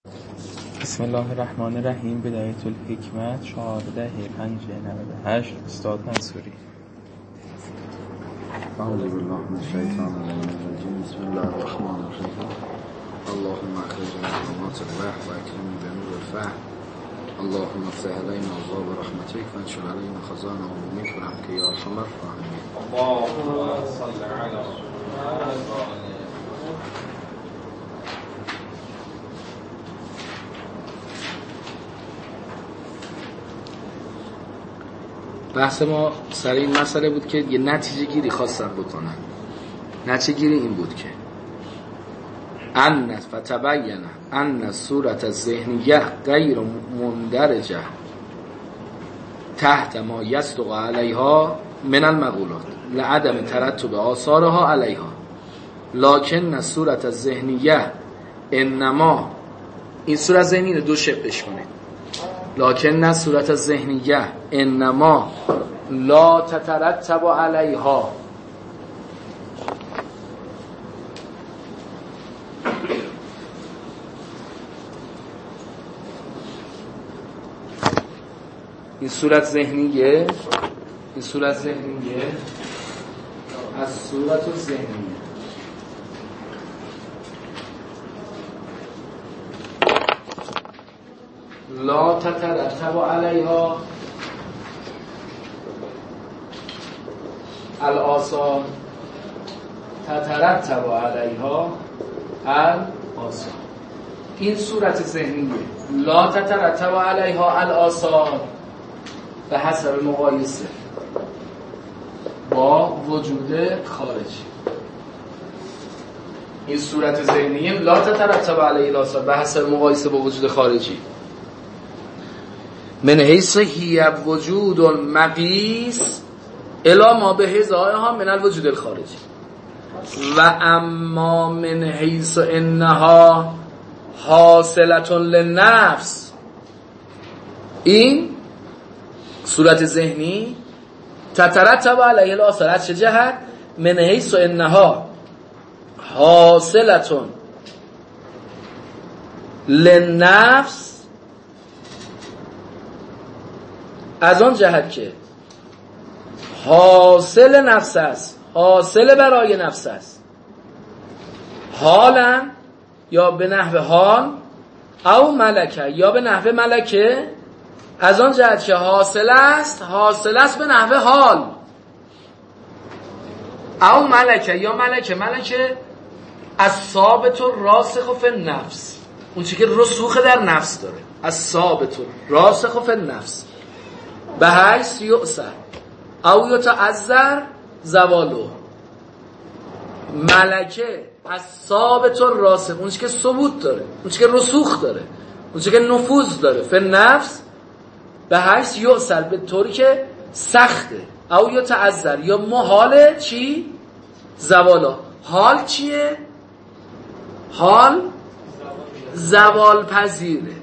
بسم الله الرحمن الرحیم. بدایت الحکمت 14/5/98 استاد منصوری. اعوذ بالله من الشیطان الرجیم. بسم الله الرحمن الرحیم. اللهم اخرجنا من ظلمات الوهم واکرمنا بنور الفهم. اللهم افتح علينا ابواب رحمتك وانشر علينا خزائن علومك برحمتك يا ارحم الراحمين. اللهم صل على محمد. بحث ما سر این مسئله بود که یه نتیجه گیری خواستن بکنن. نتیجه گیری این بود که فتبین ان صورت الذهنیه غیر مندرجه تحت ما یصدق علیها من المقولات لعدم ترتب آثارها علیها، لکن صورت الذهنیه انما، این صورت ذهنی رو دو شقش کنید، لکن صورت الذهنیه انما لا تترتب علیها، این صورت ذهنیه از صورت ذهنیه لا تترتب علیها الآثار، تترتب علیها الآثار. این صورت ذهنیه لا تترتب علیها الآثار به حسب مقایسه با وجود خارجی. این صورت ذهنیه لا تترتب علیها الآثار به حسب مقایسه با وجود خارجی. من حیث هی وجود المقیس الا ما به هزایها من الوجود الخارجی و اما من حیث انها حاصلة للنفس، این صورت ذهنی تترتب علیه الآثار از چه جهت؟ من حیث انها حاصلة للنفس، از آن جهت که حاصل نفس است، حاصل برای نفس است، حالا یا به نحو حال او ملکه یا به نحو ملکه، از آن جهت که حاصل است به نحو حال، او ملکه یا ملکه از ثابت و راسخ فی النفس، اون چی که رسوخ در نفس داره، از ثابت و راسخ فی النفس به حیث یؤثر او یتعذر زوالو، ملکه از ثابت و راسخ، اون چی که ثبوت داره، اون چی که رسوخ داره، اون چی که نفوذ داره فی النفس به حیث یؤثر، به طوری که سخته، او یتعذر یا محاله چی؟ زوالا. حال چیه؟ حال زوال پذیره.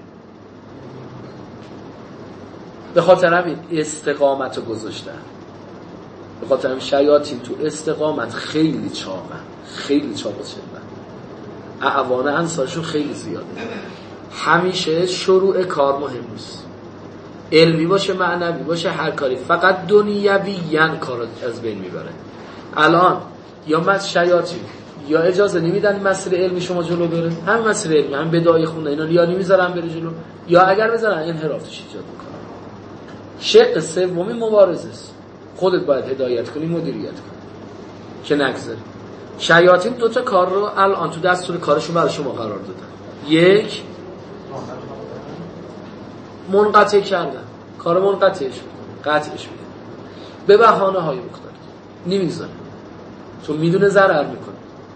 به خاطر همین استقامت رو گذاشتن، به خاطر همین شیاطین تو استقامت خیلی چاقن، خیلی چاق شدن، اعوان انصارشون خیلی زیاده. همیشه شروع کار مهم نیست، علمی باشه معنوی باشه هر کاری، فقط دنیویاً کار از بین میبره. الان یا شیاطین یا اجازه نمیدن مسیر علمی شما جلو بره، همین مسیر علمی، همین بدایه خونه اینا یا نمیذارن بره جلو، یا اگر بذارن انحرافش ایجاد میکنه. شق سومی مبارزه است، خودت باید هدایت کنی، مدیریت کنی که نگذاری. شیاطین دو تا کار رو الان تو دستور کارشون برای شما قرار دادن. یک، منقطع کردن، کار منقطعش قطعش میکنه به بهانه های مختلف، نمیذاره تو میدونه ضرر میکنه.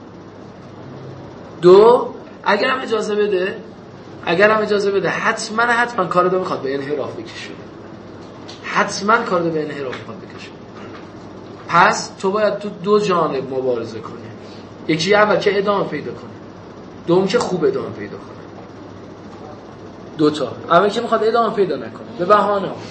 دو، اگرم اجازه بده حتما کار رو میخواد به انحراف بکشه، حتما کار رو به انحراف میخواد بکشه. پس تو باید تو دو جانب مبارزه کنی، یکی اول که ادامه پیدا کنه، دوم که خوب ادامه پیدا کنه. دوتا، اول که میخواد ادامه پیدا نکنه به بهانه ها.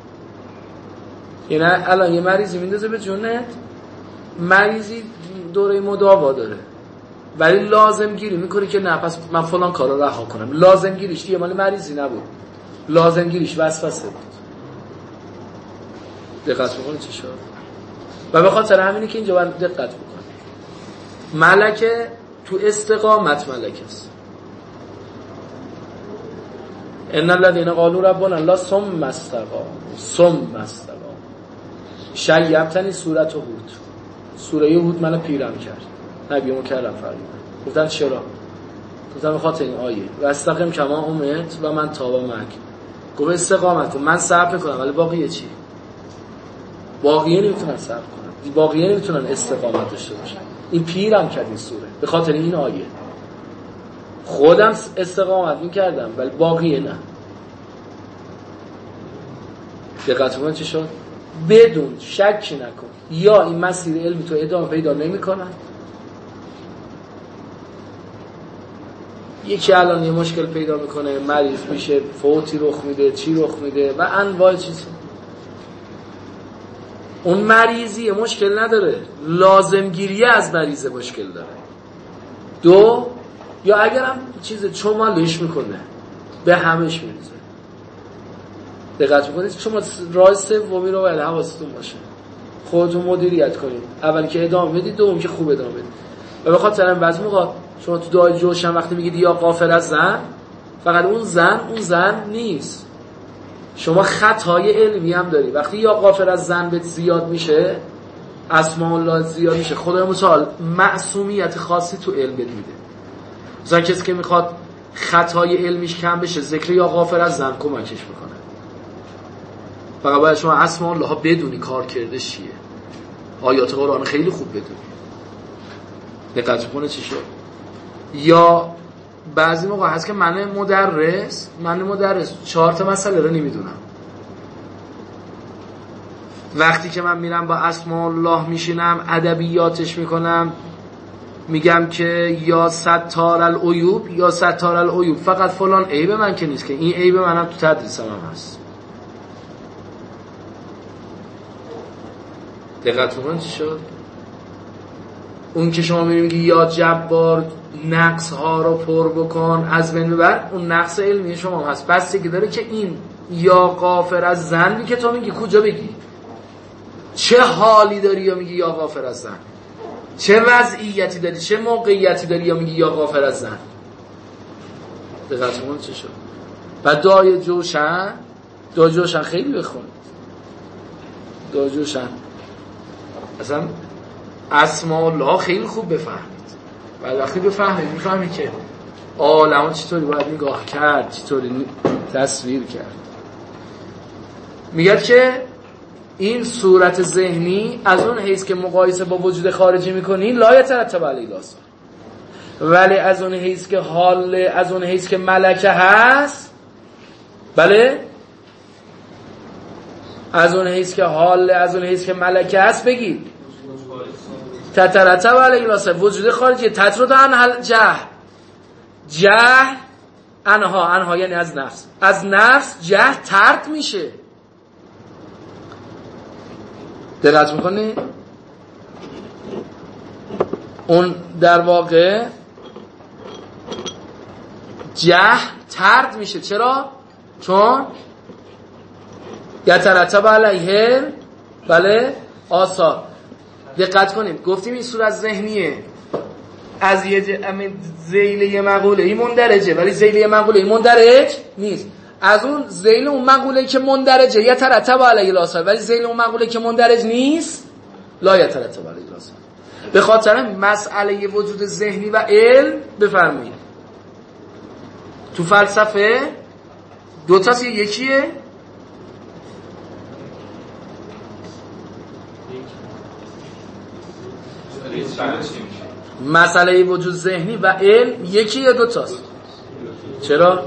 یعنی الان یه مریضی میندازه به جونت، مریضی دوره مداوا داره، ولی لازم گیری میکنه که نه پس من فلان کارو رها کنم. لازم گیریش دیگه مال مریضی نبود، لازم گیریش وسوسه بود. دقت میکنید چی شد؟ و به خاطر همینه که اینجا باید دقت بکنید. ملکه تو استقامت ملکه است. ان الذين قالوا ربنا الله ثم استقاموا شیبتنی سورة هود، سوره هود منو پیرم کرد، نبیمو کردم فرمودن. گفتن چرا؟ گفتن به خاطر این آیه و استقم کما امرت و من تاب معک. گفت استقامت کن، من صبر میکنم ولی باقیه چی؟ باقیه نمیتونن صبر کنن، باقیه نمیتونن استقامت داشته باشن. این پیرم کرد این سوره به خاطر این آیه. خودم استقامت میکردم ولی باقیه نه. دقت کن چی شد؟ بدون شکی نکن یا این مسیر علمی تو ادامه پیدا نمیکنن. یکی الان یه مشکل پیدا میکنه، مریض میشه، فوتی رخ میده، چی رخ میده و انواع چیز. اون مریضی مشکل نداره، لازمگیری از مریض مشکل داره. دو، یا اگرم چیز چمالش میکنه به همش میریزه. دقت میکنید شما راه سومی رو باید حواستون باشه، خودتون مدیریت کنید. اول که ادامه بدید، دوم که خوب ادامه بدید. و به خاطر همین بعضی موقع شما تو دعای جوشن وقتی میگید یا غافل از زن، فقط اون زن نیست، شما خطای علمی هم داری. وقتی یا غافل از زن بهت زیاد میشه، اسماء الله زیاد میشه، خدای متعال معصومیت خاصی تو علم بهت میده. مثلا کسی که میخواد خطای علمیش کم بشه، ذکر یا غافل از زن کمکش میکنه. فقط باید شما اسماء الله بدونی کار کرده چیه، آیات قرآن خیلی خوب بدونی. دقت کنه چی شد. یا بعضی موقع هست که من مدرس 4 تا مسئله رو نمیدونم. وقتی که من میرم با اسماء الله میشینم ادبیاتش میکنم، میگم که یا ستار العیوب، فقط فلان عیب من که نیست، که این عیب منم تو تدریسم هم هست. دقت کن چی شد. اون که شما میگی یا جبار نقص ها رو پر بکن از بین ببر، اون نقص علمی شما هست. بستگی داره که این یا غافر از زن که تو میگی کجا بگی، چه حالی داری یا میگی یا غافر از زن، چه وضعیتی داری، چه موقعیتی داری یا میگی یا غافر از زن. دقت کن چی شد. بعد دعای جوشن خیلی بخونید. دعای جوشن اصلا اسماء الله خیلی خوب بفهمید. بعد وقتی میفهمی که عالمو چطوری باید نگاه کرد، چطوری تصویر کرد. میگه که این صورت ذهنی از اون حیث که مقایسه با وجود خارجی میکنی لا یترتب علیه الاثار، ولی از اون حیث که حال، از اون حیث که ملکه هست، بله، از اون حیث که حال، از اون حیث که ملکه هست، بگید تترتب علیه الاثار. وجود خارجی تطرد عن جهل انها یعنی از نفس جهل طرد میشه. دقت میکنی؟ اون در واقع جهل طرد میشه. چرا؟ چون یترتب علیه بله آثار. دقت کنید گفتیم این صورت ذهنیه از یه ذیل یه مقوله ای مندرجه، ولی ذیل یه مقوله ای مندرج نیست. از اون ذیل اون مقوله که مندرجه یترتب علیه الاثار، ولی ذیل اون مقوله که مندرج نیست لا یترتب علیه الاثار. به خاطر مسئله وجود ذهنی و علم بفرمایید تو فلسفه دو تاست، یکیه مسئله وجود ذهنی و علم، یکی یا دو تاست. چرا؟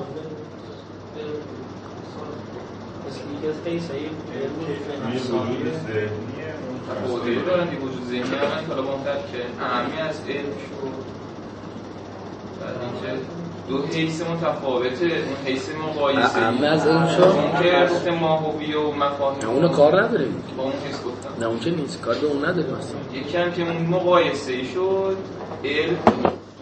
بودی دارن دی وجود ذهنی هم حالا ممکن که اهمی از علم شو بعد اینکه دو حیث متفاوته، اون حیث مقایسه اهمی از علم شو اون که گفت ماهویه و مفاهیم اونو کار نداریم با اون حیث گفتم نه اون که نیست، کار به اون نداریم اصلا. یکی هم که اون مقایسه شد علم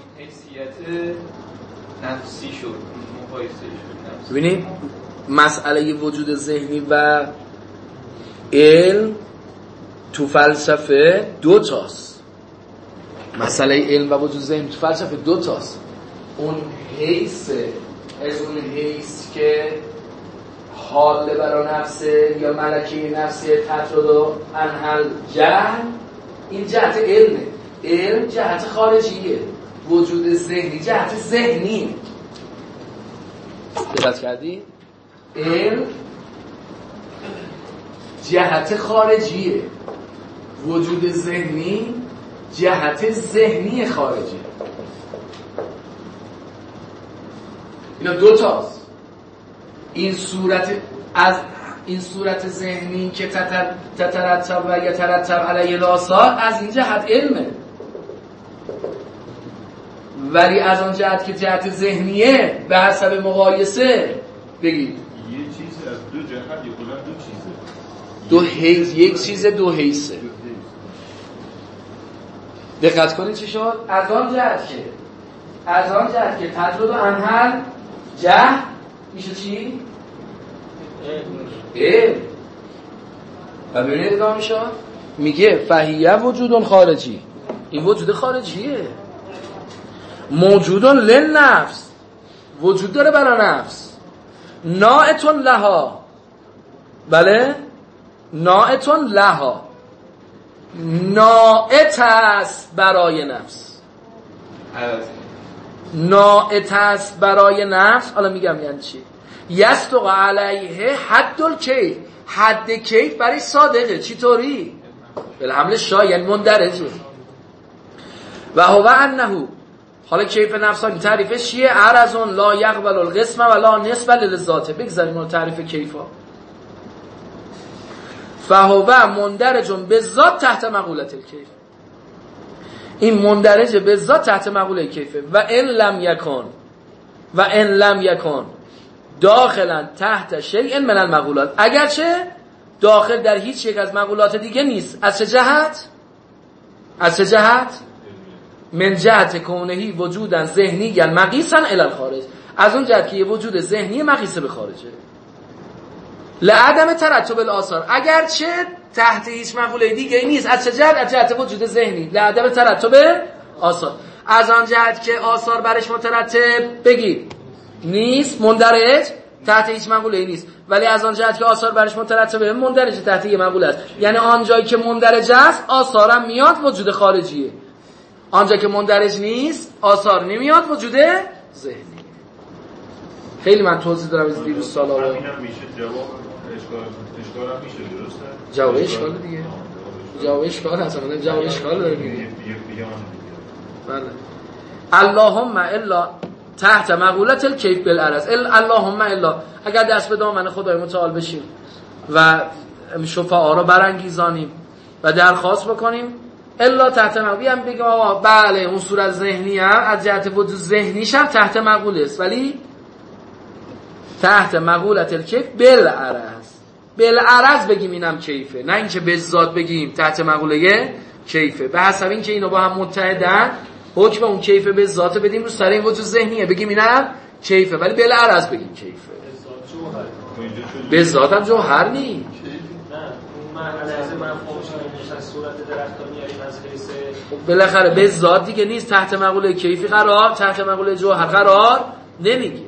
نفسی شد، مقایسه شد. ببینید مسئله وجود ذهنی و علم تو فلسفه دو تاست. مسئله علم و وجود ذهنی تو فلسفه دو تاست. اون حیث از اون حیث که حال برا نفسه یا ملکه نفسه تطرد انحل جهل، این جهت علمه. علم جهت خارجیه، وجود ذهنی جهت ذهنی. دقت کردی؟ علم جهت خارجیه، وجود ذهنی جهت ذهنی خارجیه. اینا دو تاست. این صورت از این صورت ذهنی که تترتب و یترتب علیه الآثار از این جهت علمه، ولی از آن جهت که جهت ذهنیه به حسب مقایسه بگید یه چیز از دو جهت یا کلا دو چیزه، دو حیث، یک چیز دو حیثه. دقت کنید چی شد؟ از آن جهت که تطرد و انحل جهل میشه چی؟ و ببینید ادامه میشه میگه فهیه وجودون خارجی، این وجود خارجیه. موجودون للنفس، وجود داره برای نفس. نائتون لها، بله نائتون لها، نائت است برای نفس، نائت است برای نفس. حالا میگم یعنی چی. یصدق علیه حد الکیف، حد کیف برای صادقه. چی طوری؟ بالحمل شا، یعنی مندرجه. و هو انه، حالا کیف نفسانی تعریفش چیه؟ عرضون لا یقبل القسم و لا نسبه للذات. بگذاریم اون تعریف کیفا. فهو مندرج بالذات تحت مقولة الکیف، این مندرج بالذات تحت مقوله کیفه. و ان لم یکن داخلا تحت شیء من المقولات، اگرچه داخل در هیچ یک از مقولات دیگه نیست. از چه جهت؟ من جهت کونهی وجودن ذهنی مقیسا الی الخارج، از اون جهت که یه وجود ذهنی مقیسه به خارجه. لعدم ترتب الاثار، اگرچه تحت هیچ مقوله دیگه نیست. از چه جهت؟ از جهت وجود ذهنی. لعدم ترتب آثار، از آن جهت که آثار برش مترتب بگید نیست، مندرج تحت هیچ مقوله نیست. ولی از آن جهت که آثار برش مترتبه مندرج تحت یه مقوله است. یعنی آن جایی که مندرج است آثارم میاد، وجود خارجیه. آنجا که مندرج نیست آثار نمیاد، وجود ذهنی. خیلی من توضیح دارم از دیروز سالا. همینم میشه جواب اشکال هم میشه، درسته؟ جواب اشکال دیگه. جواب اشکال هست، من جواب اشکال داره میگه. بله. اللهم الا تحت مقولة الکیف بالعرض. اللهم الا، اگر دست به دامن خدای متعال بشیم و شفاعا رو برانگیزانیم و درخواست بکنیم، الا تحت مقوله هم بگیم آقا بله اون صورت ذهنی هم از جهت وجود ذهنیش هم تحت مقوله است، ولی تحت مقولة الکیف بالعرض بگیم اینم کیفه، نه اینکه به ذات بگیم تحت مقوله کیفه. به حسب اینکه اینا با هم متحدن حکم اون کیفه به ذات بدیم رو سر این وجود ذهنیه، بگیم اینم کیفه، ولی بالعرض بگیم کیفه. به ذات هم جوهر نیست. بالاخره به ذات دیگه نیست، تحت مقوله کیفی قرار، تحت مقوله جوهر قرار نمیگی.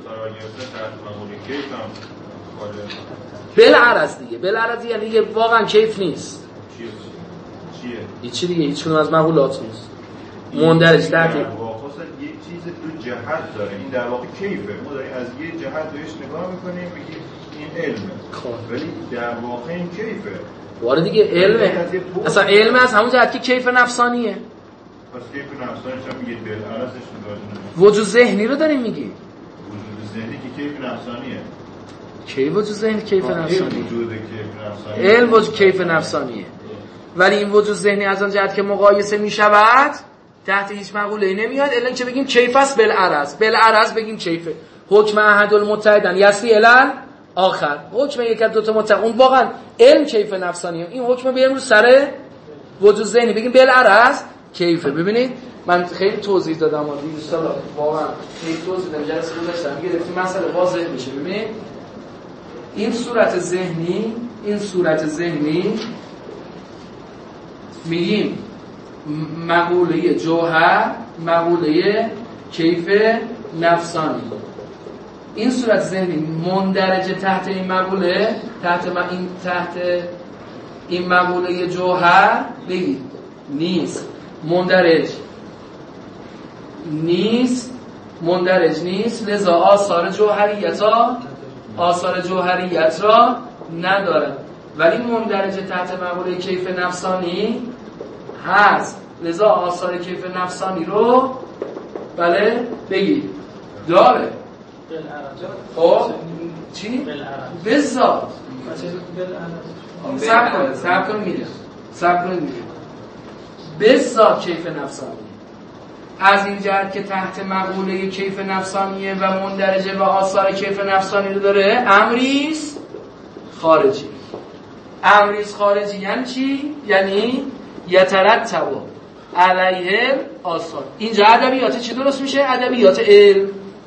بالعرض دیگه، بالعرض یعنی دیگه واقعا کیف نیست. چیه؟ چی دیگه؟ هیچ کدوم از مقولات نیست. مندرج تحت یه چیز دو جهت داره، این در واقع کیفه. ما داریم از یه جهت بهش نگاه میکنیم بگیم این علمه، ولی در واقع این کیفه. وارد دیگه علمه. اصلا علم از همون جهت که کیف نفسانیه. پس کیف نفسانی چون میگید بالعرضش نگاه وجود ذهنی رو داریم میگیم. وجود ذهنی که کیف نفسانیه. کی وجود ذهنی کیف نفسانیه؟ وجود کیف نفسانیه. علم وجود کیف نفسانیه. ولی این وجود ذهنی از آن جهت که مقایسه میشود تحت هیچ مقوله‌ای نمیاد الا اینکه بگیم کیف است بالعرض. بالعرض بگیم کیفه. حکم احد المتحدن یسری الان آخر، حکم یک از دو تا متحد، اون واقعا علم کیف نفسانیه. این حکم بیاریم رو سر وجود ذهنی بگیم بالعرض کیفه. ببینید من خیلی توضیح دادم و دوستان واقعا خیلی توضیح دادم جلسه گذاشتم گرفتیم مسئله واضح میشه. ببین این صورت ذهنی میگیم مقوله جوهر، مقوله کیف نفسانی. این صورت ذهنی مندرجه تحت این مقوله، تحت این مقوله جوهر بگید نیست، مندرج نیست، لذا آثار جوهریت را ندارد. ولی مندرجه تحت مقوله کیف نفسانی هست، لذا آثار کیف نفسانی رو بله بگید داره. خب چی؟ بذات سب کن میگم بذات کیف نفسانی از این جهت که تحت مقوله کیف نفسانیه و مندرجه و آثار کیف نفسانی رو داره. امریست خارجی یعنی چی؟ یعنی یترتب علیه آثار. اینجا ادبیات چی درست میشه؟ ادبیات علم.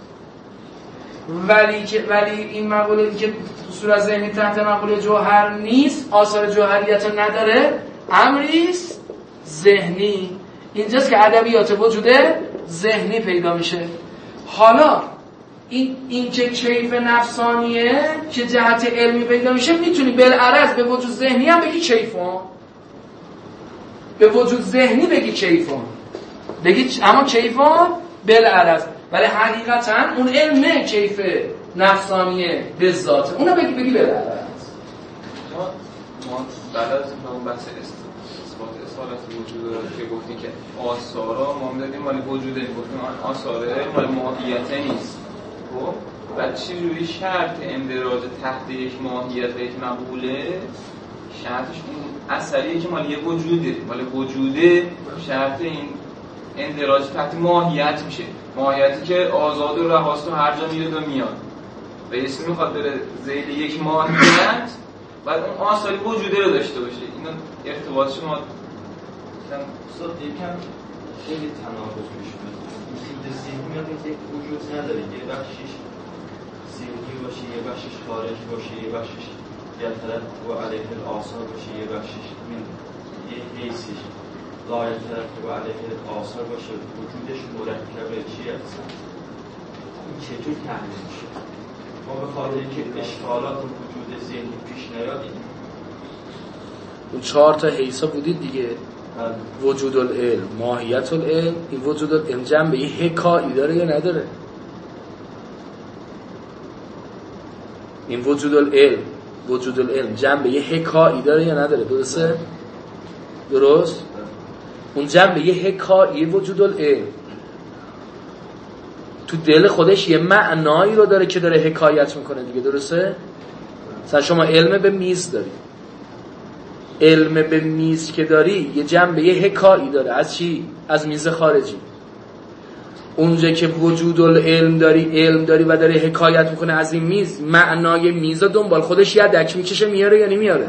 ولی این مقوله که صورت ذهنی تحت مقوله جوهر نیست، آثار جوهریت رو نداره، امریست ذهنی. اینجاست که ادبیات وجود ذهنی پیدا میشه. حالا این که کیف نفسانیه که جهت علمی پیدا میشه، میتونی بالعرض به وجود ذهنی هم بگی کیفون، به وجود ذهنی بگی کیفون، اما کیفون بالعرض. ولی حقیقتا اون علم نه کیف نفسانیه به ذاته، اونو بگی بالعرض. ما بعد از اون بحث اثبات اصالت وجود رو که گفتیم که آثارا ما می‌دادیم مال وجوده، گفتیم آثاره مال ماهیت نیست. خب بعد چجوری شرط اندراج تحت یک ماهیت و یک مقوله شرطش اون اثریه که مال یه وجوده شرط این اندراج تحت ماهیت میشه. ماهیتی که آزاد و رهاست و هر جا میاد و میاد و یه چیزی میخواد بره ذیل یک ماهیت، بعد اون آثاری وجوده رو داشته باشه. اینا ارتباطش ما استاد یکم خیلی تناقض میشه. وجود ذهنی میاد که وجود نداره، یه بخشش ذهنی باشه، یه بخشش خارج باشه، یه بخشش یترتب علیه الآثار باشه، یه بخشش یه حیثش لا یترتب علیه الآثار باشه، وجودش مرکبه چیه اصلا؟ این چطور تحلیل میشه؟ ما به خاطر اینکه اشکالات وجود ذهنی پیش نیادیم. اون 4 تا حیثا بودید دیگه، وجود العلم، ماهیت العلم. این وجود العلم جنبه یه حکایی داره یا نداره؟ این وجود العلم جنبه یه حکایی داره یا نداره؟ درسته؟ درست؟ اون جنبه یه حکایی وجود العلم تو دل خودش یه معنایی رو داره که داره حکایت میکنه دیگه. درسته؟ مثلا شما علم به میز داری، علم به میز که داری یه جنبه یه حکایی داره. از چی؟ از میز خارجی. اونجا که وجود العلم داری، علم داری و داره حکایت میکنه از این میز، معنای میز رو دنبال خودش یدک میکشه میاره یا نمیاره؟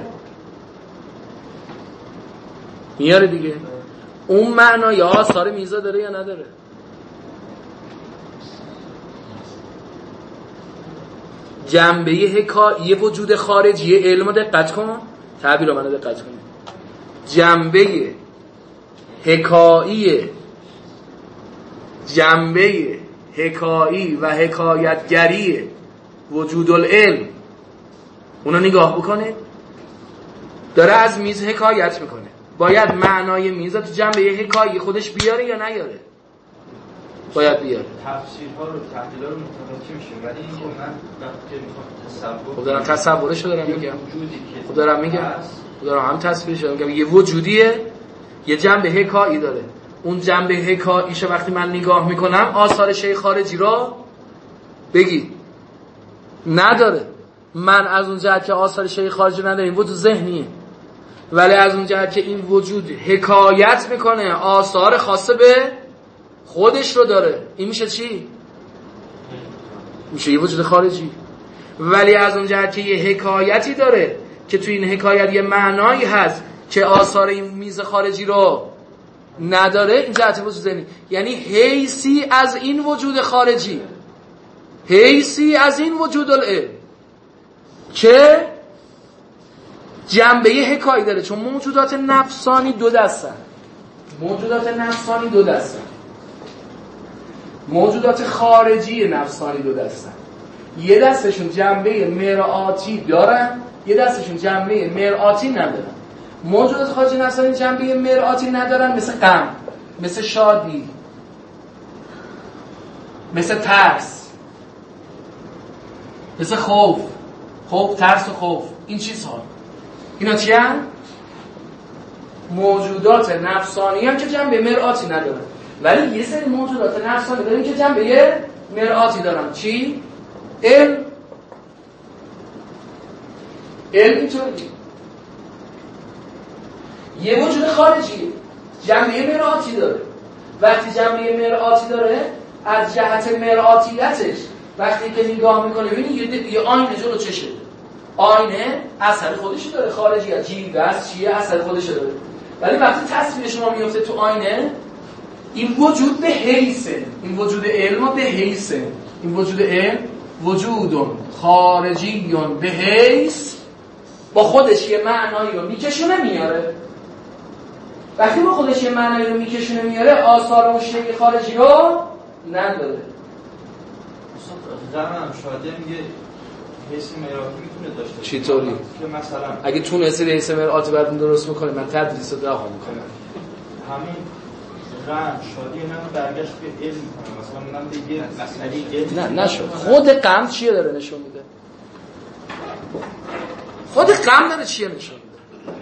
میاره دیگه. اون معنا یا آثار میزا داره یا نداره؟ جنبه حکایی وجود خارجی علم رو دقت کن، تعبیر رو دقت کن. جنبه حکایی و حکایتگری وجود العلم، اونو نگاه بکنه، داره از میز حکایت میکنه. باید معنای میز تو جنبه حکایی خودش بیاره یا نیاره؟ باید بیاره. تفسیرها رو تحلیل‌ها رو متوجه میشه، ولی اینکه من وقتی میخوام تصور، خب دارم تصورشو دارم میگم، وجودی که خب دارم میگم، دارم هم تصویرش دارم میگم، یه وجودیه، یه جنبه حکایی داره. اون جنبه حکاییشو وقتی من نگاه میکنم آثار شیء خارجی رو بگی نداره. من از اون جهت که آثار شیء خارجی نداریم، وجود ذهنیه، ولی از اون جهت که این وجود حکایت میکنه آثار خاصه به خودش رو داره، این میشه چی؟ میشه یه وجود خارجی. ولی از اون جهت که یه حکایتی داره که تو این حکایت یه معنایی هست که آثار این میز خارجی رو نداره. این جهت وجود ذهنی یعنی حیثی از این وجود خارجی، حیثی از این وجود العلم که جنبه حکایی داره. چون موجودات نفسانی دو دستن، موجودات نفسانی دو دستن، موجودات خارجی نفسانی دو دستن. یه دستشون جنبه مرآتی دارن، یه دستشون جنبه مرآتی ندارن. موجودات خارجی نفسانی جنبه مرآتی ندارن، مثل غم، مثل شادی، مثل ترس، مثل خوف، ترس و خوف. این چیزها اینا چی هم؟ موجودات نفسانی هم که جنبه مرآتی ندارن. ولی یه سری موجودات نفسانی دارن که جنبه مرآتی دارن. چی؟ علم اینطوری. یه وجود خارجی جنبه مرآتی داره. وقتی جنبه مرآتی داره، از جهت مرآتیتش وقتی که نگاه میکنه ببینید یه آینه جلو چشه، آینه اثر خودشی داره، خارجی از جیب است چیه اثر خودش داره. ولی وقتی تصویر شما میفته تو آینه، این وجود به حیثه، این وجود علم به حیثه، این وجود علم وجود خارجی به حیث با خودش یه معنایی رو میکشونه میاره. وقتی با خودش یه معنایی رو میکشونه میاره، آثار اون شیء خارجی رو نداره. غمم شاده میگه حس مرآتی میتونه داشته باشه. چطوری؟ که مثلا اگه تونستی حس مرآتی براتون درست میکنه، من تدریس رو رها میکنم. همین غم شادی اینا رو برگشت به علم میکنه. مثلا من دیگه مسئله علم نه نشد. خود غم چیه داره نشون میده؟ خود غم داره چیه نشون میده؟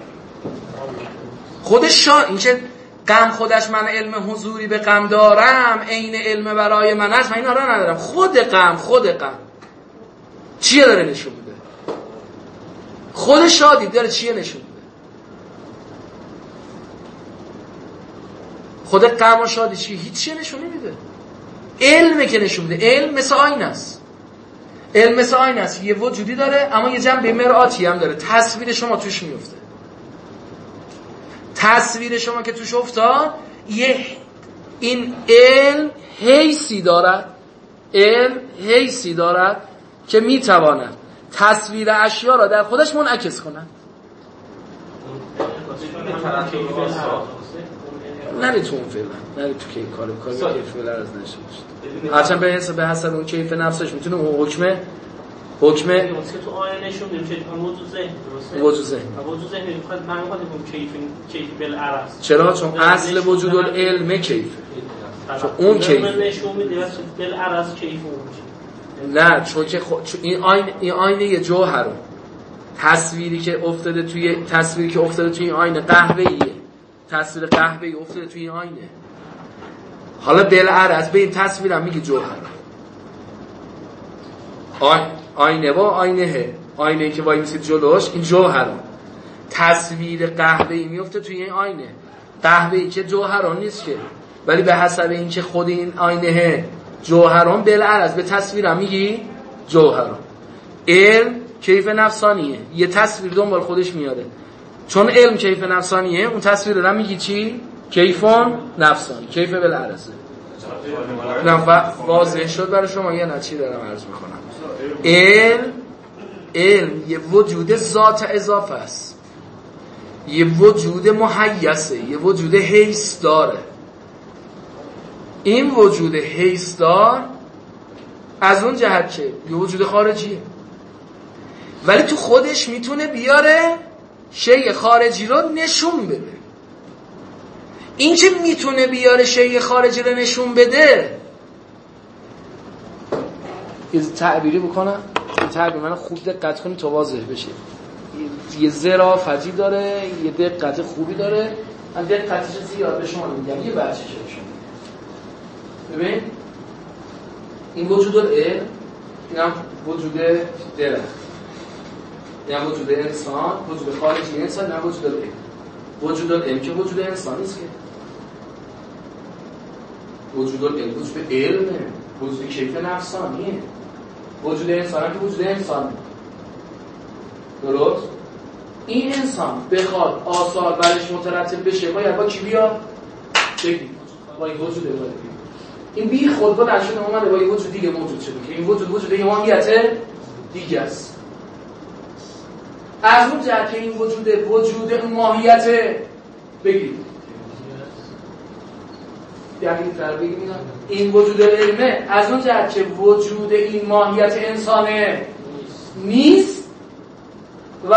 خودش این که غم خودش من علم حضوری به غم دارم، عین علم برای من است، من اینا رو ندارم. خود غم چیه داره نشون میده؟ خود شادی داره چیه نشون میده؟ خود غم و شادی چیه؟ هیچ نشون نمیده. علمه که نشون میده. علم مثل آینه است. علم مثل آینه است، یه وجودی داره اما یه جنبه مرآتی هم داره. تصویر شما توش میفته. تصویر شما که توش افتاد، این علم حیثی دارد، علم حیثی دارد که میتواند تصویر اشیا را در خودش منعکس کند. نری تو اون فعلا، نری تو که کار کیف فعلا از نشه باشه. هرچند به حسب اون کیف نفسش میتونه اون حکمه تو آینه نشون میده که وجود ذهن درسته. وجود ذهن میخواد من میخوام کیف بالعرض. چرا؟ چون اصل وجود العلم کیفه. چون اون کیف نشون میده واسه بالعرض کیف اون. نه چون که این آینه یه جوهره. تصویری که افتاده توی این آینه قهوه‌ایه. تصویر قهوه‌ای افتاده توی این آینه. حالا بالعرض به این تصویرم میگه جوهر. آینه با آینه‌ای که وای میسید جلوش، این جوهر. تصویر قهوه‌ای میفته توی این آینه. قهوه‌ای که جوهران نیست که، ولی به حسب این که خود این آینه جوهران بالعرض به تصویرم میگی جوهران. علم کیف نفسانیه، یه تصویر دنبال خودش میاره. چون علم کیف نفسانیه، اون تصویر رو میگی چی؟ کیفون نفسانی، کیف بالعرضه. نه واضح شد برای شما یا نه؟ چی دارم عرض میکنم؟ علم یه وجود ذات اضافه است، یه وجود محیسه، یه وجود حیث داره. این وجود حیث دار از اون جهت که یه وجود خارجیه، ولی تو خودش میتونه بیاره شیء خارجی رو نشون بده. این که میتونه بیاره شیء خارجی رو نشون بده، یه تعبیری بکنم، این تعبیر من خوب دقت کنید تا واضح بشه. یه ظرافتی داره، یه دقت خوبی داره. من دقتش زیاد به شما میگم، یه بچه که بشون ببین این وجود العلم، اینم وجود درخت، اینم وجود انسان، وجود خارجی انسان، اینم وجود العلم. وجود العلم که وجود انسان نیست که، وجود العلم وجود علمه، وجود کیف نفسانیه. وجود انسان هم که وجود انسان. درست؟ این انسان بخواد آثار برش مترتب بشه، باید با کی بیاد؟ بگید با این وجود الهی این بی خود با نشون اومده با یه وجود دیگه موجود شده که این وجود یه ماهیت دیگه است. از اون جهت که این وجود اون ماهیت بگید دقیق تر بگید این وجود علمه از اون جهت که وجود این ماهیت انسانه نیست و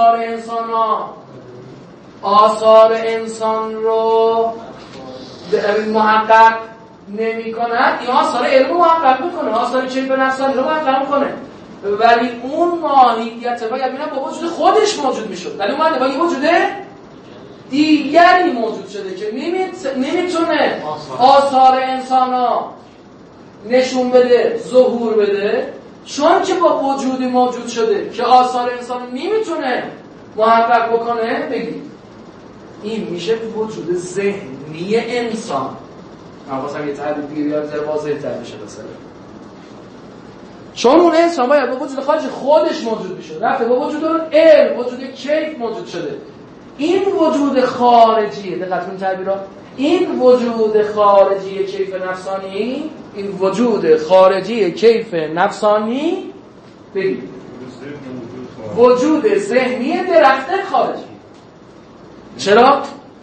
آثار انسان رو محقق نمی کند، این آثار علم محقق میکنه، آثار کیف نفسانی رو محقق میکنه، ولی اون ماهیت باید بینم با وجود خودش موجود میشد، ولی اون با یه وجود دیگری موجود شده که نمیتونه آثار انسان ها نشون بده، ظهور بده، چون که با وجودی موجود شده که آثار انسان نمیتونه محقق بکنه. بگید این میشه وجود ذهنی انسان. من واسم یه تعریف دیگه بیارم زیر واضح تر بشه مثلا، چون اون انسان باید با وجود خارج خودش موجود بشه، رفته با وجود اون علم، وجود کیف موجود شده. این وجود خارجیه، دقت کنید تعبیرات، این وجود خارجی کیف نفسانی، این وجود خارجی کیف نفسانی بگید وجود ذهنی درخت خارجی. چرا؟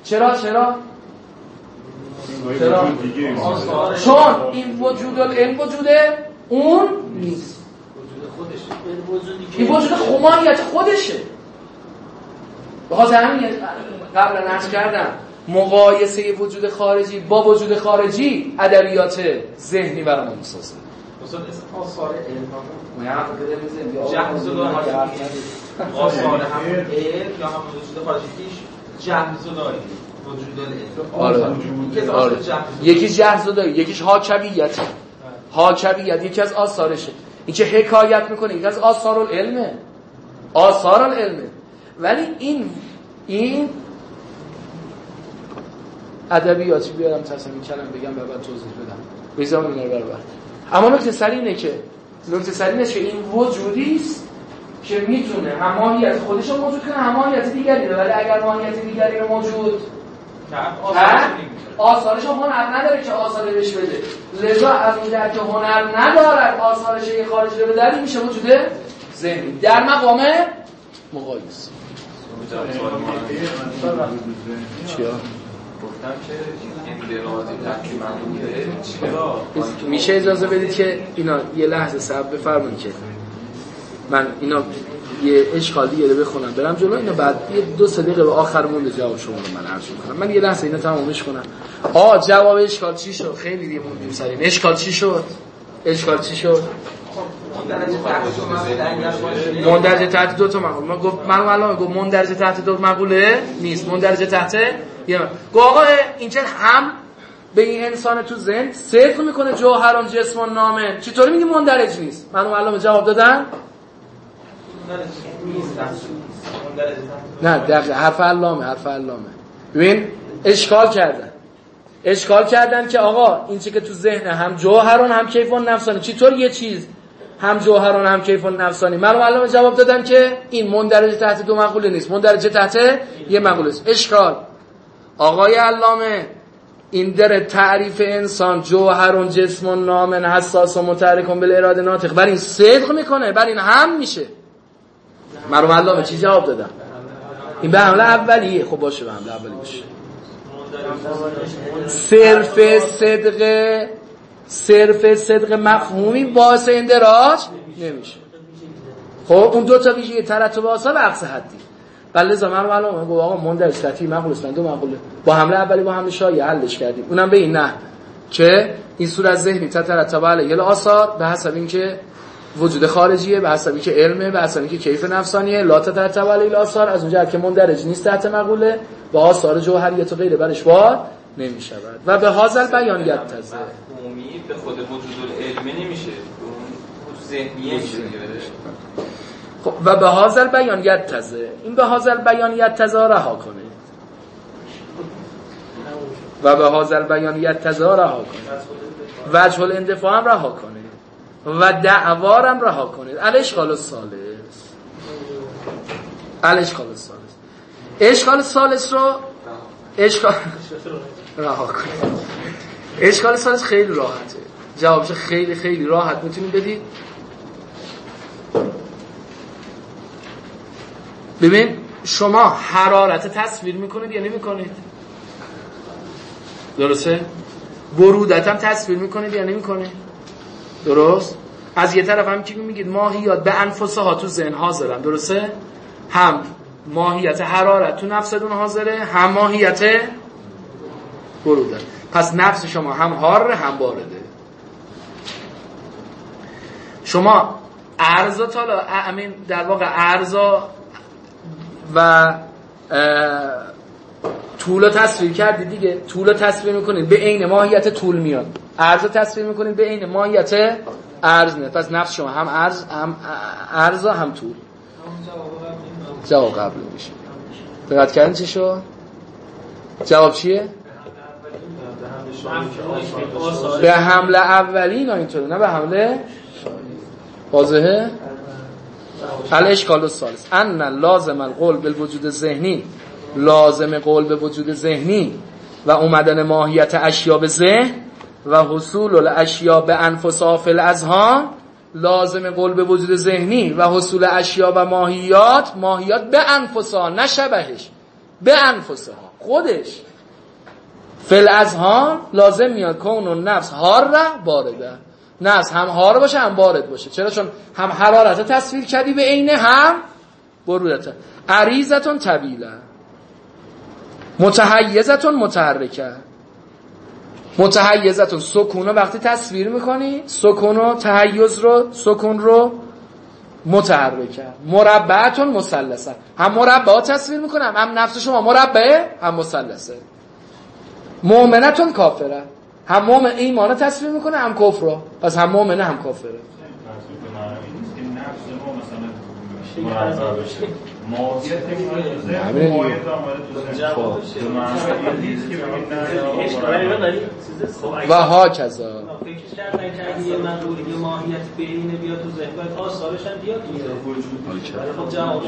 چون این وجود این وجود اون نیست، این وجود خمانیت خودشه. بخاطر همین قبلا عرض کردم مقایسه وجود خارجی با وجود خارجی ادبیات ذهنی برامون میسازه. مثلا آثار علم ما یه حرف بده میزنیم یا جهز و داریم آثار هم علم یا هم وجود خارجی پیش جهز و داریم وجود علم. آره. یکی جهز و داریم، یکیش حاکمیته، یکی از آثارشه. این که حکایت میکنه یکی از آثار العلمه. ولی این ادبیاتی بیارم تصمیم کلم بگم بعد توضیح بدم بذارم اینا رو برابر. اما نکته سر اینه که این وجودی است که میتونه هم ماهیت خودش رو موجود کنه هم ماهیت دیگری رو، ولی اگر ماهیت دیگری رو موجود آثارش هنر نداره که آثاری بهش بده، لذا از اون جهت که هنر ندارد آثارش یه خارجی رو بده میشه وجود ذهنی در مقام مقایسه. چیا؟ گفتم که انقراضی ترکیب معلومه چرا؟ میشه اجازه بدید که اینا یه لحظه صبر بفرمایید که من اینا یه اشکال دیگه رو بخونم برم جلو، اینا بعد یه 2-3 دقیقه به آخر مونده جواب شما رو من عرض می‌کنم. من یه لحظه اینا تمومش کنم. جواب اشکال چی شد؟ خیلی دیگه موندیم سر این. اشکال چی شد؟ مندرجه تحت دو تا مقوله. ما گفت من الان گفت مندرجه تحت دو مقوله نیست، مندرجه تحت یه گفت آقا اینجا هم به این انسان تو ذهن صدق میکنه جوهران جسم و نامه، چطوری میگی مندرج نیست؟ من الان جواب دادم نه دقیقه حرف علامه. ببین اشکال کردن که آقا این چه که تو ذهن هم جوهران هم کیفان نفسانی، چطور یه چیز هم جوهران هم کیفان نفسانی؟ من علامه جواب دادم که این مندرج تحت دو مقوله نیست، مندرج تحت یه مقوله است. اشکال آقای علامه این در تعریف انسان جوهران جسم و نامن حساس و متحرکون بالاراده ناطق بر این صدق میکنه، بر این هم میشه. من علامه چی جواب دادم؟ این به حمله اولیه. خب باشه به حمله اولی باشه. صرف صدق مفهومی باعث اندراج نمیشه. خب اون دو تا ویژگی ترتب آثار به اقصا حدی. بله زمان معلومه گفت آقا مندرج تحتی مقوله است، دو مقوله با حمله اولی با حمله شایعه حلش کردیم. اونم به این نه که این صورت ذهنی تترتب علیه الاثار به حسب اینکه وجود خارجیه، به حسب اینکه علمه، به حسب اینکه کیف نفسانیه، لا تترتب علیه الاثار از اونجا که مندرج نیست تحت مقوله و آثار جوهریت و غیره برش وارد نمی‌شود و به هازل بیان یتزه مفهومی به خود وجود العلم نمیشه، وجود ذهنیه میشه. خب و به هازل بیان یتزه، این به هازل بیان یتزه رها کنه و به هازل بیان یتزه رها کنه، وجه الاندفاع هم رها کنه و دعوارم رها کنید. الاشکال الثالث رو رها کنید. اشکال سالش خیلی راحته، جوابش خیلی خیلی راحت میتونید بدید. ببین شما حرارت تصویر میکنید یا نمیکنید؟ درسته؟ برودت هم تصویر میکنید یا نمیکنید؟ درست؟ از یه طرف هم که میگید ماهیات به انفسها تو ذهن حاضرن، درسته؟ هم ماهیت حرارت تو نفستون حاضره، هم ماهیت برودت. پس نفس شما هم حاره هم بارده. شما ارزا امین در واقع ارزا و طول تصویر کردید دیگه. طول تصویر میکنید به عین ماهیت طول میاد، ارزا تصویر میکنید به عین ماهیت ارز میاد. پس نفس شما هم ارزا هم طول. جواب قبل میشه. دقت کردین چی شد؟ جواب چیه؟ به حمله اولین اینطوره، نه به حمله واضحه. الاشکال الثالث ان لازم القول بالوجود ذهنی، لازم قول به وجود ذهنی و اومدن ماهیت اشیا به ذهن و حصول الاشیا به انفسها فی الاذهان. لازم قول به وجود ذهنی و حصول اشیا و ماهیات به انفسها، نه شبهش، به انفسها خودش. فی الاذهان لازم میاد کون النفس حاره بارده، نفس هم حاره باشه هم بارد باشه. چرا؟ چون هم حرارت تصویر کردی به عین هم برودت. عریضتون طویله، متحیزتون متحرکه. متحیزتون سکون رو وقتی تصویر میکنی، سکون و تحیز رو، سکون رو متحرکه. مربعتون مثلثه، هم مربع تصویر میکنم، هم نفس شما مربع هم مثلثه. مؤمنتون کافره، هم مؤمن ایمان تصویر میکنه هم کفر رو. پس هم مؤمنه هم کافره. و ها کذا فکرش کردن که اگه یه منظوری یه ماهیت بینه بیاد تو ذهن باید آثارش هم بیاد دیگه. خب جوابش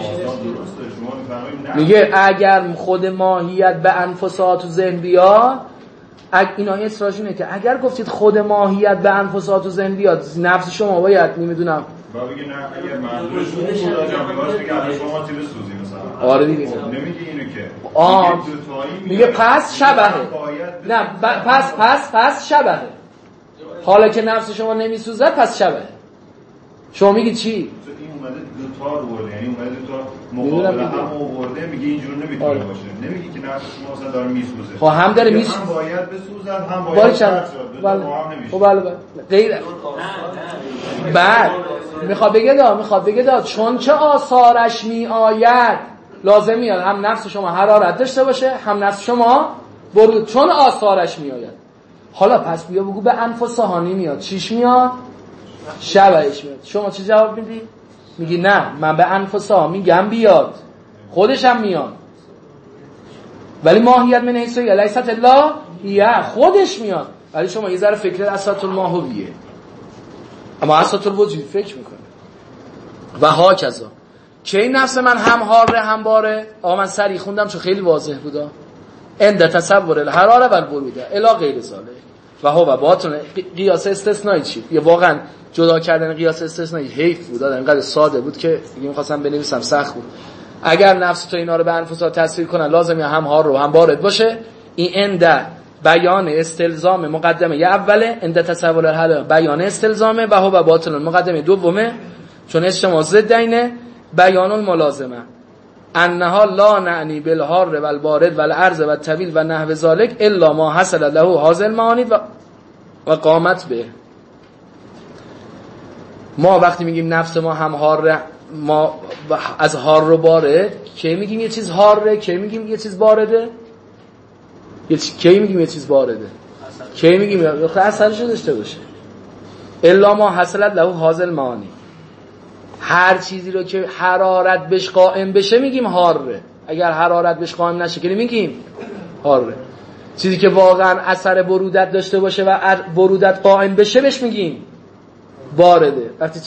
میگه اگر خود ماهیت به انفسها تو ذهن بیاد، اینا اصرارشونه که اگر گفتید خود ماهیت به انفسها تو ذهن بیاد، نفس شما باید نمیدونم با بگی نه اگر منظورش بود میگه بگه الان شما تیر سوزی مثلا. آره دیگه. نمیگه اینو که میگه پس شبهه. نه پس شبهه. حالا که نفس شما نمیسوزه پس شبهه. شما میگی چی؟ این اومده دو تا رو برده، یعنی اومده دو تا مقابل هم آورده، میگه اینجور نمیتونه باشه. نمیگه که نفس شما مثلا داره میسوزه. خب هم داره میسوزه، هم باید بسوزد هم باید شرط شد. بله. غیر بعد میخواد بگه داد چون چه آثارش میآید لازم میاد هم نفس شما حرارت داشته باشه هم نفس شما برود، چون آثارش میآید. حالا پس بیا بگو به انفسها نمیاد، چیش میاد؟ شبهش میاد. شما چی جواب میدی؟ میگی نه من به انفسها میگم بیاد، خودش هم میاد، ولی ماهیت من حیث لیست الله یا خودش میاد. ولی شما یه ذره فکر اساط الماهویه، اما اساط الوجود فکر میکنه. و ها کذا که این نفس من هم حاره هم باره. من سری خوندم چون خیلی واضح بودا. اند تصور الحراره و البروده الی غیر ذالک و هو باطن. قیاس استثنایی چی؟ یه واقعا جدا کردن قیاس استثنایی حیف بود، اینقدر ساده بود که می‌خواستم بنویسم سخت بود. اگر نفس تو اینا رو به انفسها تصویر کنن لازمه هم حار رو هم بارد باشه. این اند بیان استلزام مقدمه اوله، اند تصور الحراره بیان استلزامه و هو باطن مقدمه دومه. چون شما ضد اینه بیان الملازمه انها لا نعنی بالحار و البارد و الارض و الطویل و نحو ذالک الا ما حصل له حاصل معانی و قامت به. ما وقتی میگیم نفس ما هم حاره، ما از حار رو بارد کی میگیم یه چیز حاره، کی میگیم یه چیز بارده، کی میگیم یه چیز بارده، کی میگیم اثرشو داشته باشه. الا ما حصل له حاصل معانی. هر چیزی رو که حرارت بهش قائم بشه میگیم حاره، اگر حرارت بهش قائم نشه که میگیم حاره. چیزی که واقعا اثر برودت داشته باشه و برودت قائم بشه بهش میگیم بارده.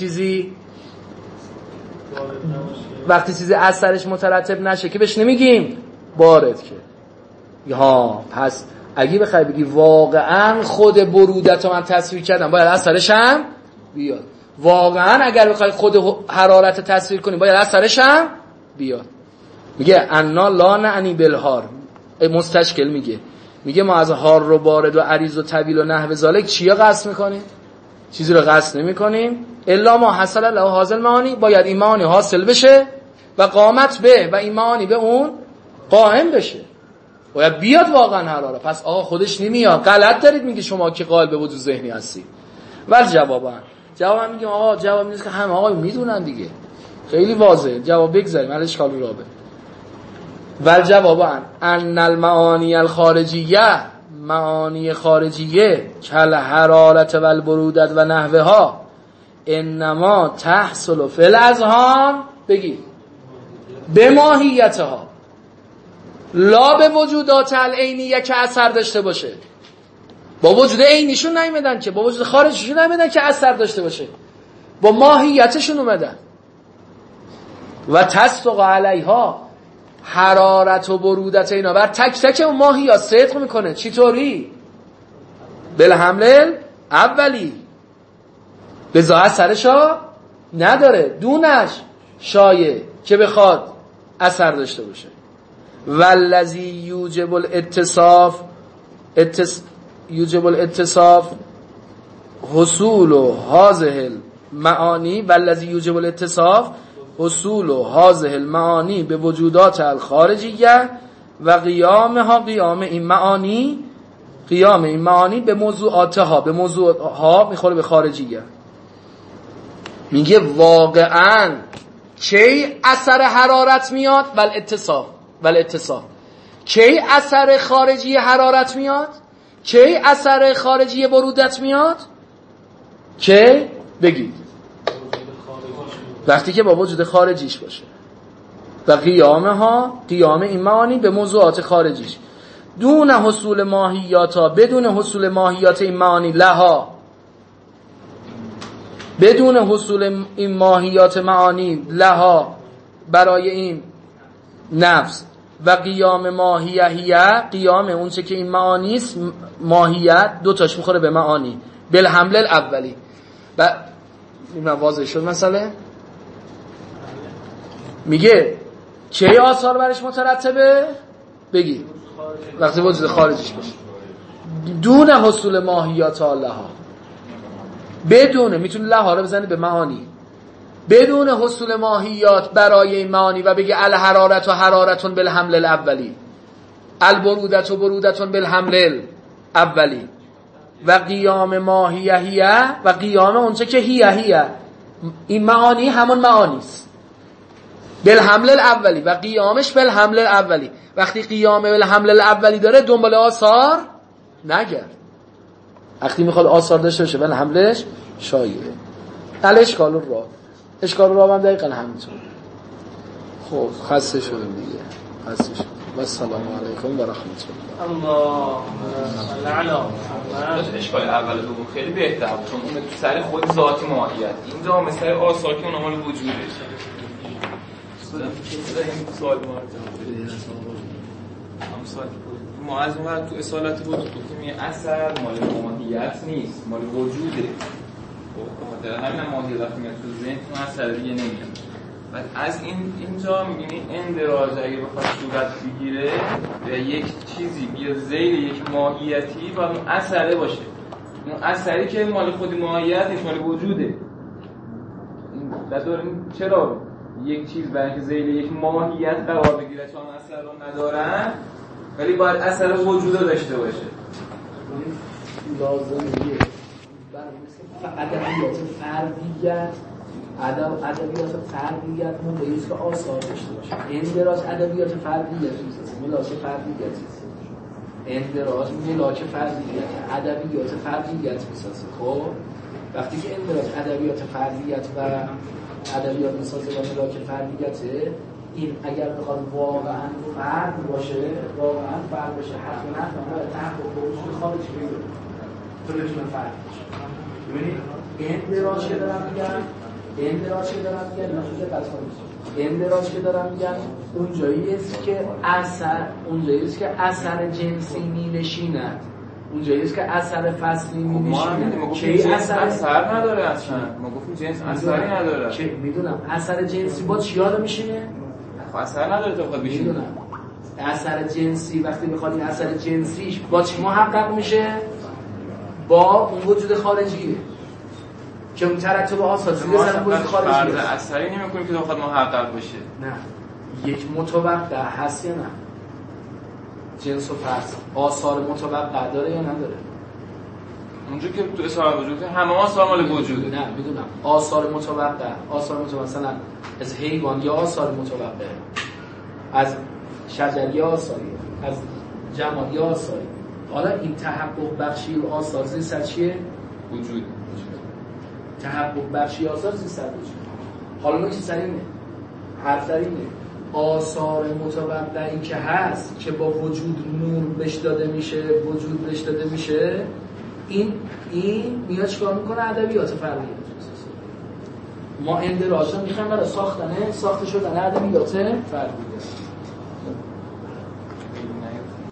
وقتی چیزی اثرش مترتب نشه که بهش نمیگیم بارد. که ها پس اگه بخوای بگی واقعا خود برودت رو من تصویر کردم باید اثرش هم بیاد، واقعا اگر بخوای خود حرارت تصویر کنی باید اثرش هم بیاد. میگه انا لا نعنی بالحار، مستشکل میگه ما از حار و بارد و عریض و طویل و نحو ذالک چیا قصد میکنیم؟ چیزی رو قصد نمیکنیم الا ما حصل له حاصل معانی، باید این معانی حاصل بشه و قامت به و این معانی به اون قائم بشه، باید بیاد واقعا حراره. پس آقا خودش نمیاد، غلط دارید میگه شما که قائل به وجود ذهنی هستی. ولی جواب میگیم آقا جواب نیست که همه آقا میدونن دیگه، خیلی واضحه. جواب بگذاریم ولی اشکال رو به ول جواب ان المعانی الخارجیه، معانی خارجیه کل حرارت و البرودت و نحوها انما تحصل فی الاذهان، بگید به ماهیتها لا به وجودات العینیه که اثر داشته باشه. با وجود عینیشون نیومدن که، با وجود خارجیشون نیومدن که اثر داشته باشه، با ماهیتشون اومدن. و تصدق علیها، حرارت و برودت اینا بر تک تک اون ماهیات صدق میکنه. چطوری؟ بالحمل اولی، لذا اثرشا نداره، دونش شایع که بخواد اثر داشته باشه. والذی یوجب الاتصاف حصول هذه المعانی، والذی یوجب الاتصاف حصول هذه المعانی به وجودات الخارجیه و قیام این معانی به موضوعاتها میخوره به خارجیه. میگه واقعا کی اثر حرارت میاد؟ والاتصاف کی اثر خارجی حرارت میاد؟ کی اثر خارجی برودت میاد؟ کی؟ بگید وقتی که با وجود خارجیش باشه و قیام این معانی به موضوعات خارجیش دون حصول ماهیاتا، بدون حصول ماهیات این معانی لها، بدون حصول این ماهیات معانی لها برای این نفس و قیام ماهیه، قیام اون چه که این معانی است، ماهیت دو تاش میخوره به معانی بالحمل الاولی. و این واضح شد مسئله. میگه چه آثار برش مترتبه؟ بگی وقتی وجود خارجیش باشه دون حصول ماهیات لها، بدون، میتونه لها رو بزنی به معانی، بدون حصول ماهیات برای این معانی و بگی الحرارت و حرارتون بالحمل الاولی، البرودت و برودتون بالحمل الاولی و قیام ماهیه و قیام اونچه که هیه این معانی همون معانی است بالحمل الاولی و قیامش بالحمل الاولی. وقتی قیام بالحمل الاولی داره دنبال آثار نگرد، وقتی میخواد آثار داشته باشه بالحملش شایعه. اشکال رو هم دقیقا همینطور. خب خسته شدیم دیگه، خسته شدیم. و السلام علیکم و رحمت الله. اشکال اول دوم خیلی بهتر بود چون اون تو سر خود ذات ماهیت، اینجا مثل آثار که اون مال وجوده. این سوال ما از اون تو اصالت وجود گفتیم یه اثر مال ماهیت نیست، مال وجوده. خب همین ماهیت وقتی میاد تو ذهن تو اثر دیگه نمیاد. بعد از اینجا می‌بینی اندراج اگه بخواد صورت بگیره به یک چیزی بیا ذیل یک ماهیتی و اون اثره باشه، اون اثری که مال خود ماهیت نیست، مال وجوده. چرا یک چیز برای که ذیل یک ماهیت قرار بگیره چون اثر رو ندارن ولی باید اثر وجود رو داشته باشه؟ لازمیه ادبیات فردیت، ادبیات فردیت مونده که آثار داشته باشه. اندراج ادبیات فردیت نیست، ملاک فردیت نیست. اندراج ملاک فردیت، ادبیات فردیت میسازه. خب وقتی که اندراج ادبیات فردیت و ادبیات میسازه و ملاک فردیته، این اگر بخواد واقعا فرد باشه حتما باید تحقق به وجود خارجی بگیره تو بتونه فرد باشه. ببینید اندراج که دارم میگم اندراج که دارم میگن اندراج که دارم میگن اون جایی است که اثر جنسی می‌نشیند، اون جایی است که اثر فصلی می‌نشیند. ما گفتیم اثر نداره اصلا، ما گفتیم جنس اثری نداره. که میدونم اثر جنسی با چی یاد میشینه؟ خب اثر نداره تو بخواد بشینه. میدونم اثر جنسی وقتی بخواد این اثر جنسیش با چی محقق میشه؟ با اون وجود خارجیه که اون ترکیب آساسی سر وجود خارجی فرض اثری نمی‌کنیم که تو بخواد محقق بشه. نه یک متوقع هست یا نه؟ جنس و فرض آثار متوقع داره یا نداره؟ اونجا که تو اثار وجود همه آثار مال وجوده. نه میدونم آثار متوقع مثلا از حیوان یا آثار متوقع، از شجری آثاری، از جمادی آثاری. حالا این تحقق بخشی آثار زیست چیه؟ وجود. تحقق بخشی آثار زیست وجود. حالا نکته سر اینه، حرف در اینه آثار متوقعی که هست که با وجود نور بهش داده میشه، این میاد چیکار میکنه؟ ادبیات فرعی. ما اندراج رو میخوایم برای ساخت شدن ادبیات فرعی.